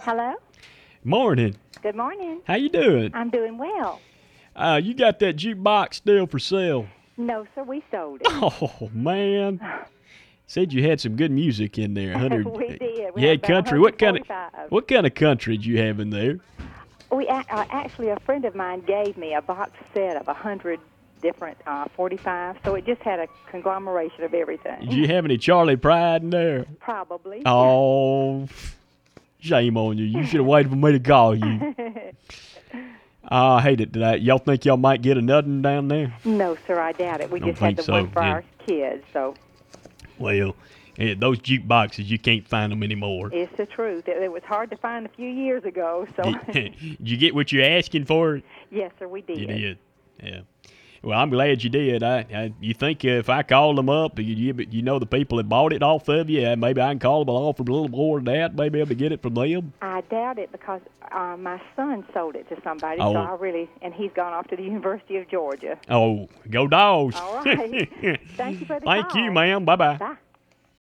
Hello? Morning. Good morning. How you doing? I'm doing well. You got that jukebox still for sale? No, sir, we sold it. Oh, man. Said you had some good music in there. We did. We You had had country. What kind of 145. country did you have in there? Actually, a friend of mine gave me a box set of 100 different 45, so it just had a conglomeration of everything. Did you have any Charlie Pride in there? Probably. Oh, shame on you. You should have waited for me to call you. I hate it today. Y'all think y'all might get another one down there? No, sir, I doubt it. We Don't just had think the so, one for yeah. our kids, so Well, those jukeboxes, you can't find them anymore. it's the truth. It was hard to find a few years ago, so Did you get what you're asking for? yes, sir, we did. You did. Yeah. Well, I'm glad you did. You think if I called them up, you know the people that bought it off of you, maybe I can call them off for a little more than that, maybe able to get it from them? I doubt it because my son sold it to somebody, Oh. and he's gone off to the University of Georgia. Oh, go Dogs. All right. Thank you for the Thank call. you, ma'am. Bye-bye. Bye.